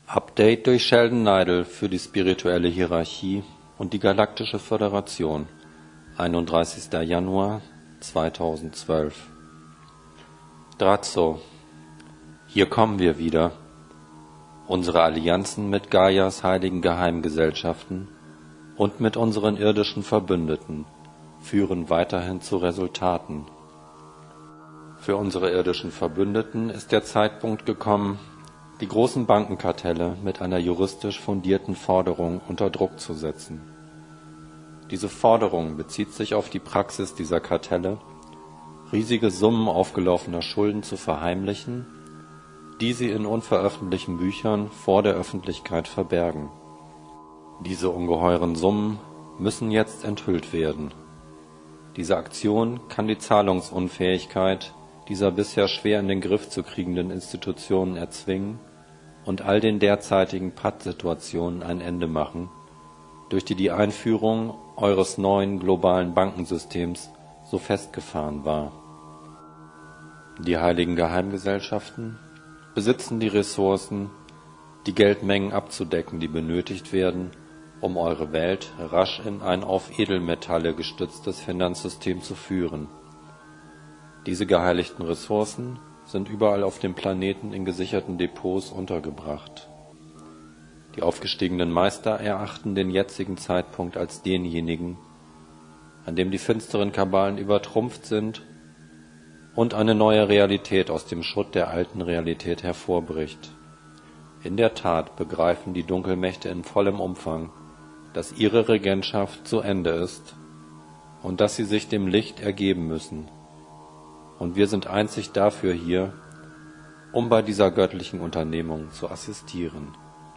Update durch Sheldon Neidl für die spirituelle Hierarchie und die Galaktische Föderation, 31. Januar 2012. Drazzo, hier kommen wir wieder. Unsere Allianzen mit Gaias heiligen Geheimgesellschaften und mit unseren irdischen Verbündeten führen weiterhin zu Resultaten. Für unsere irdischen Verbündeten ist der Zeitpunkt gekommen, die großen Bankenkartelle mit einer juristisch fundierten Forderung unter Druck zu setzen. Diese Forderung bezieht sich auf die Praxis dieser Kartelle, riesige Summen aufgelaufener Schulden zu verheimlichen, die sie in unveröffentlichten Büchern vor der Öffentlichkeit verbergen. Diese ungeheuren Summen müssen jetzt enthüllt werden. Diese Aktion kann die Zahlungsunfähigkeit dieser bisher schwer in den Griff zu kriegenden Institutionen erzwingen und all den derzeitigen Pattsituationen ein Ende machen, durch die Einführung eures neuen globalen Bankensystems so festgefahren war. Die heiligen Geheimgesellschaften besitzen die Ressourcen, die Geldmengen abzudecken, die benötigt werden, um eure Welt rasch in ein auf Edelmetalle gestütztes Finanzsystem zu führen. Diese geheiligten Ressourcen sind überall auf dem Planeten in gesicherten Depots untergebracht. Die aufgestiegenen Meister erachten den jetzigen Zeitpunkt als denjenigen, an dem die finsteren Kabalen übertrumpft sind und eine neue Realität aus dem Schutt der alten Realität hervorbricht. In der Tat begreifen die Dunkelmächte in vollem Umfang, dass ihre Regentschaft zu Ende ist und dass sie sich dem Licht ergeben müssen. Und wir sind einzig dafür hier, um bei dieser göttlichen Unternehmung zu assistieren.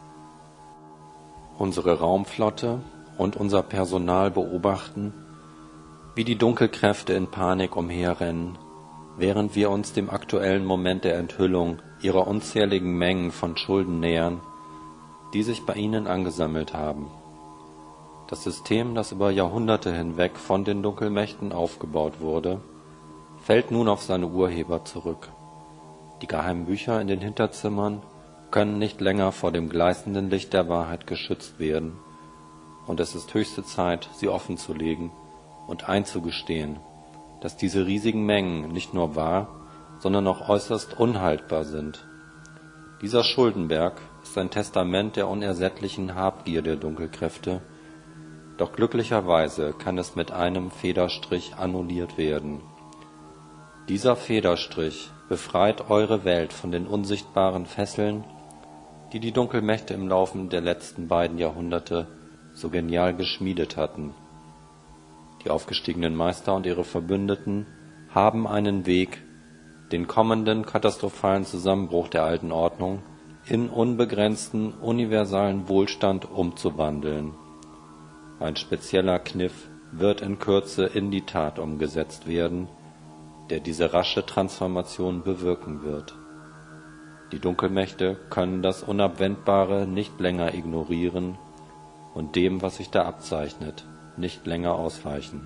Unsere Raumflotte und unser Personal beobachten, wie die Dunkelkräfte in Panik umherrennen, während wir uns dem aktuellen Moment der Enthüllung ihrer unzähligen Mengen von Schulden nähern, die sich bei ihnen angesammelt haben. Das System, das über Jahrhunderte hinweg von den Dunkelmächten aufgebaut wurde, fällt nun auf seine Urheber zurück. Die geheimen Bücher in den Hinterzimmern können nicht länger vor dem gleißenden Licht der Wahrheit geschützt werden, und es ist höchste Zeit, sie offenzulegen und einzugestehen, dass diese riesigen Mengen nicht nur wahr, sondern auch äußerst unhaltbar sind. Dieser Schuldenberg ist ein Testament der unersättlichen Habgier der Dunkelkräfte, doch glücklicherweise kann es mit einem Federstrich annulliert werden. Dieser Federstrich befreit eure Welt von den unsichtbaren Fesseln, die die Dunkelmächte im Laufe der letzten beiden Jahrhunderte so genial geschmiedet hatten. Die aufgestiegenen Meister und ihre Verbündeten haben einen Weg, den kommenden katastrophalen Zusammenbruch der alten Ordnung in unbegrenzten universalen Wohlstand umzuwandeln. Ein spezieller Kniff wird in Kürze in die Tat umgesetzt werden, der diese rasche Transformation bewirken wird. Die Dunkelmächte können das Unabwendbare nicht länger ignorieren und dem, was sich da abzeichnet, nicht länger ausweichen.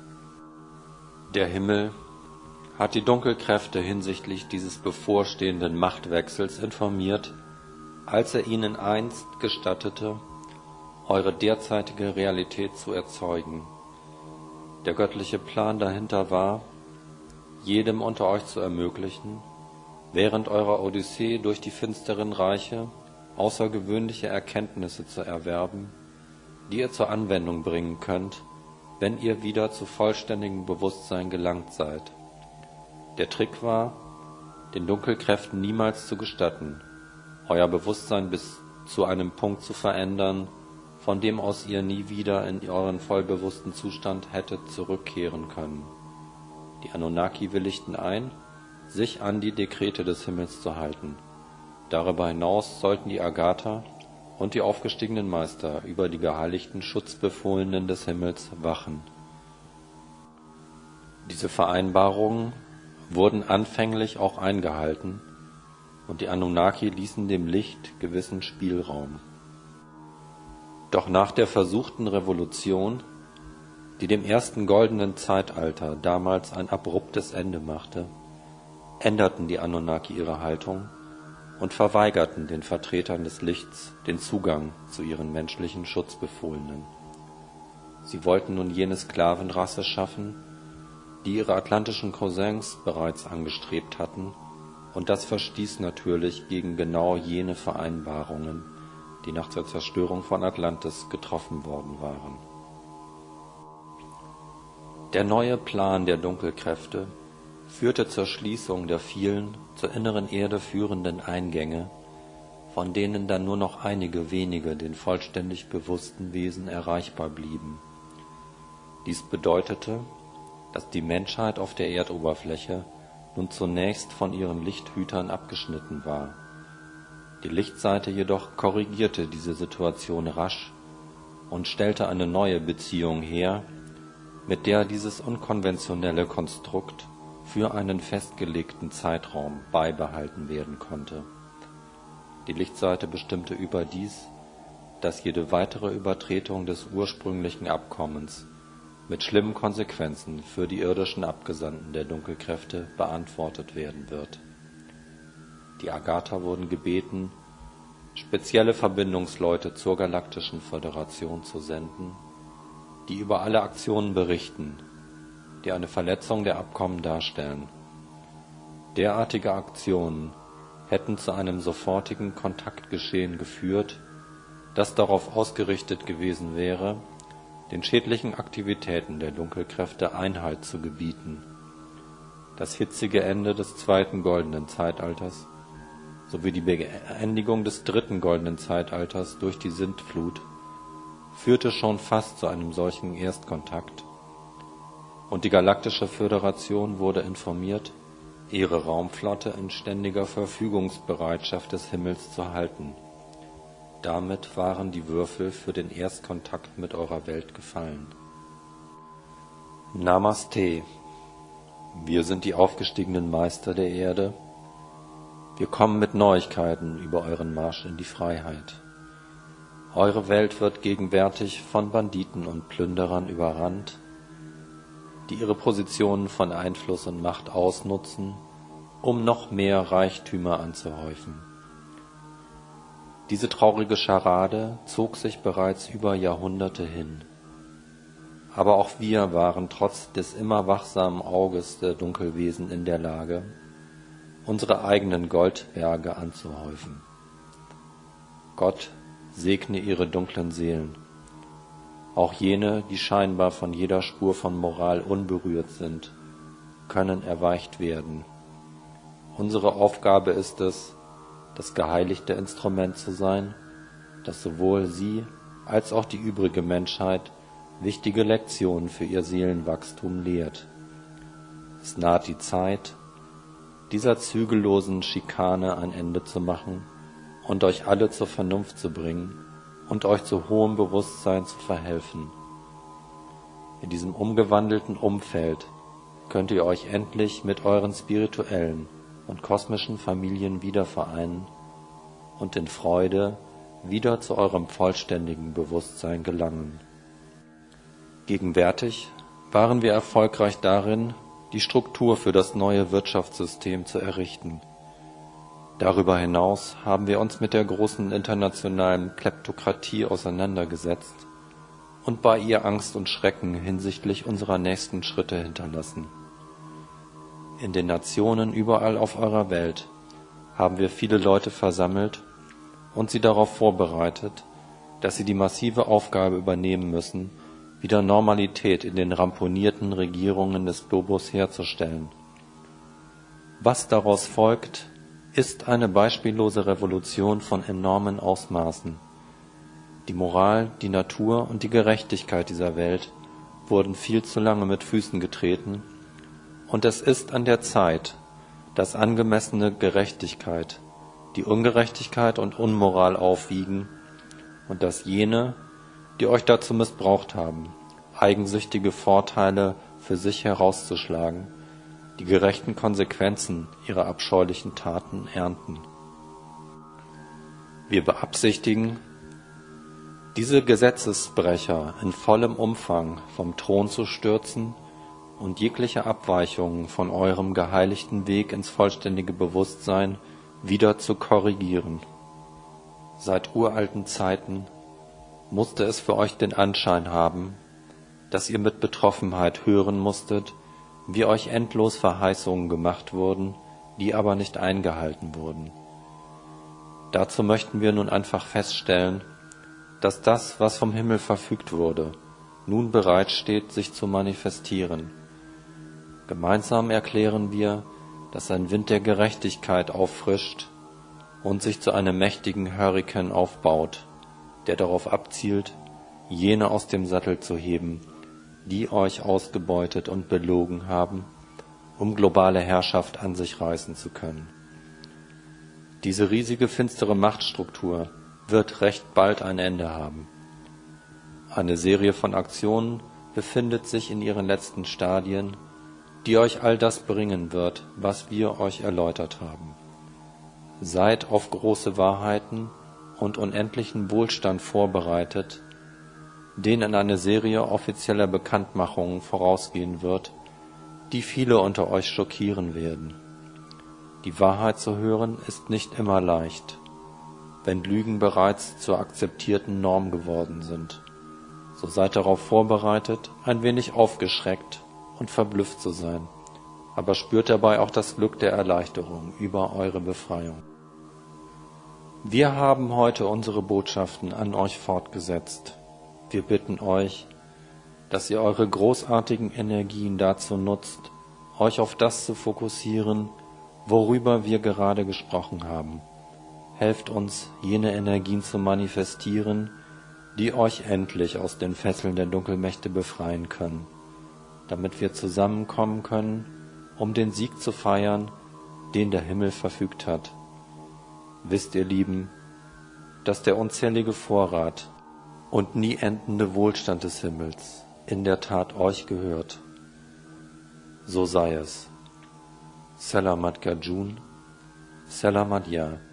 Der Himmel hat die Dunkelkräfte hinsichtlich dieses bevorstehenden Machtwechsels informiert, als er ihnen einst gestattete, eure derzeitige Realität zu erzeugen. Der göttliche Plan dahinter war, jedem unter euch zu ermöglichen, während eurer Odyssee durch die finsteren Reiche außergewöhnliche Erkenntnisse zu erwerben, die ihr zur Anwendung bringen könnt, wenn ihr wieder zu vollständigem Bewusstsein gelangt seid. Der Trick war, den Dunkelkräften niemals zu gestatten, euer Bewusstsein bis zu einem Punkt zu verändern, von dem aus ihr nie wieder in euren vollbewussten Zustand hättet zurückkehren können. Die Anunnaki willigten ein, sich an die Dekrete des Himmels zu halten. Darüber hinaus sollten die Agatha und die aufgestiegenen Meister über die geheiligten Schutzbefohlenen des Himmels wachen. Diese Vereinbarungen wurden anfänglich auch eingehalten, und die Anunnaki ließen dem Licht gewissen Spielraum. Doch nach der versuchten Revolution, die dem ersten goldenen Zeitalter damals ein abruptes Ende machte, änderten die Anunnaki ihre Haltung und verweigerten den Vertretern des Lichts den Zugang zu ihren menschlichen Schutzbefohlenen. Sie wollten nun jene Sklavenrasse schaffen, die ihre atlantischen Cousins bereits angestrebt hatten, und das verstieß natürlich gegen genau jene Vereinbarungen, die nach der Zerstörung von Atlantis getroffen worden waren. Der neue Plan der Dunkelkräfte führte zur Schließung der vielen zur inneren Erde führenden Eingänge, von denen dann nur noch einige wenige den vollständig bewussten Wesen erreichbar blieben. Dies bedeutete, dass die Menschheit auf der Erdoberfläche nun zunächst von ihren Lichthütern abgeschnitten war. Die Lichtseite jedoch korrigierte diese Situation rasch und stellte eine neue Beziehung her, mit der dieses unkonventionelle Konstrukt für einen festgelegten Zeitraum beibehalten werden konnte. Die Lichtseite bestimmte überdies, dass jede weitere Übertretung des ursprünglichen Abkommens mit schlimmen Konsequenzen für die irdischen Abgesandten der Dunkelkräfte beantwortet werden wird. Die Agatha wurden gebeten, spezielle Verbindungsleute zur Galaktischen Föderation zu senden, die über alle Aktionen berichten, die eine Verletzung der Abkommen darstellen. Derartige Aktionen hätten zu einem sofortigen Kontaktgeschehen geführt, das darauf ausgerichtet gewesen wäre, den schädlichen Aktivitäten der Dunkelkräfte Einhalt zu gebieten. Das hitzige Ende des zweiten goldenen Zeitalters sowie die Beendigung des dritten goldenen Zeitalters durch die Sintflut führte schon fast zu einem solchen Erstkontakt, und die Galaktische Föderation wurde informiert, ihre Raumflotte in ständiger Verfügungsbereitschaft des Himmels zu halten. Damit waren die Würfel für den Erstkontakt mit eurer Welt gefallen. Namaste. Wir sind die aufgestiegenen Meister der Erde. Wir kommen mit Neuigkeiten über euren Marsch in die Freiheit. Eure Welt wird gegenwärtig von Banditen und Plünderern überrannt, die ihre Positionen von Einfluss und Macht ausnutzen, um noch mehr Reichtümer anzuhäufen. Diese traurige Scharade zog sich bereits über Jahrhunderte hin. Aber auch wir waren trotz des immer wachsamen Auges der Dunkelwesen in der Lage, unsere eigenen Goldberge anzuhäufen. Gott segne ihre dunklen Seelen, auch jene, die scheinbar von jeder Spur von Moral unberührt sind, können erweicht werden. Unsere Aufgabe ist es, das geheiligte Instrument zu sein, das sowohl sie als auch die übrige Menschheit wichtige Lektionen für ihr Seelenwachstum lehrt. Es naht die Zeit, dieser zügellosen Schikane ein Ende zu machen und euch alle zur Vernunft zu bringen und euch zu hohem Bewusstsein zu verhelfen. In diesem umgewandelten Umfeld könnt ihr euch endlich mit euren spirituellen und kosmischen Familien wieder vereinen und in Freude wieder zu eurem vollständigen Bewusstsein gelangen. Gegenwärtig waren wir erfolgreich darin, die Struktur für das neue Wirtschaftssystem zu errichten. Darüber hinaus haben wir uns mit der großen internationalen Kleptokratie auseinandergesetzt und bei ihr Angst und Schrecken hinsichtlich unserer nächsten Schritte hinterlassen. In den Nationen überall auf eurer Welt haben wir viele Leute versammelt und sie darauf vorbereitet, dass sie die massive Aufgabe übernehmen müssen, wieder Normalität in den ramponierten Regierungen des Globus herzustellen. Was daraus folgt, ist eine beispiellose Revolution von enormen Ausmaßen. Die Moral, die Natur und die Gerechtigkeit dieser Welt wurden viel zu lange mit Füßen getreten, und es ist an der Zeit, dass angemessene Gerechtigkeit die Ungerechtigkeit und Unmoral aufwiegen und dass jene, die euch dazu missbraucht haben, eigensüchtige Vorteile für sich herauszuschlagen, die gerechten Konsequenzen ihrer abscheulichen Taten ernten. Wir beabsichtigen, diese Gesetzesbrecher in vollem Umfang vom Thron zu stürzen und jegliche Abweichungen von eurem geheiligten Weg ins vollständige Bewusstsein wieder zu korrigieren. Seit uralten Zeiten musste es für euch den Anschein haben, dass ihr mit Betroffenheit hören musstet, wie euch endlos Verheißungen gemacht wurden, die aber nicht eingehalten wurden. Dazu möchten wir nun einfach feststellen, dass das, was vom Himmel verfügt wurde, nun bereitsteht, sich zu manifestieren. Gemeinsam erklären wir, dass ein Wind der Gerechtigkeit auffrischt und sich zu einem mächtigen Hurrikan aufbaut, der darauf abzielt, jene aus dem Sattel zu heben, die euch ausgebeutet und belogen haben, um globale Herrschaft an sich reißen zu können. Diese riesige finstere Machtstruktur wird recht bald ein Ende haben. Eine Serie von Aktionen befindet sich in ihren letzten Stadien, die euch all das bringen wird, was wir euch erläutert haben. Seid auf große Wahrheiten und unendlichen Wohlstand vorbereitet, denen eine Serie offizieller Bekanntmachungen vorausgehen wird, die viele unter euch schockieren werden. Die Wahrheit zu hören ist nicht immer leicht, wenn Lügen bereits zur akzeptierten Norm geworden sind. So seid darauf vorbereitet, ein wenig aufgeschreckt und verblüfft zu sein, aber spürt dabei auch das Glück der Erleichterung über eure Befreiung. Wir haben heute unsere Botschaften an euch fortgesetzt. Wir bitten euch, dass ihr eure großartigen Energien dazu nutzt, euch auf das zu fokussieren, worüber wir gerade gesprochen haben. Helft uns, jene Energien zu manifestieren, die euch endlich aus den Fesseln der Dunkelmächte befreien können, damit wir zusammenkommen können, um den Sieg zu feiern, den der Himmel verfügt hat. Wisst ihr, Lieben, dass der unzählige Vorrat und nie endende Wohlstand des Himmels in der Tat euch gehört. So sei es. Selamat Gajun, Selamat Ya.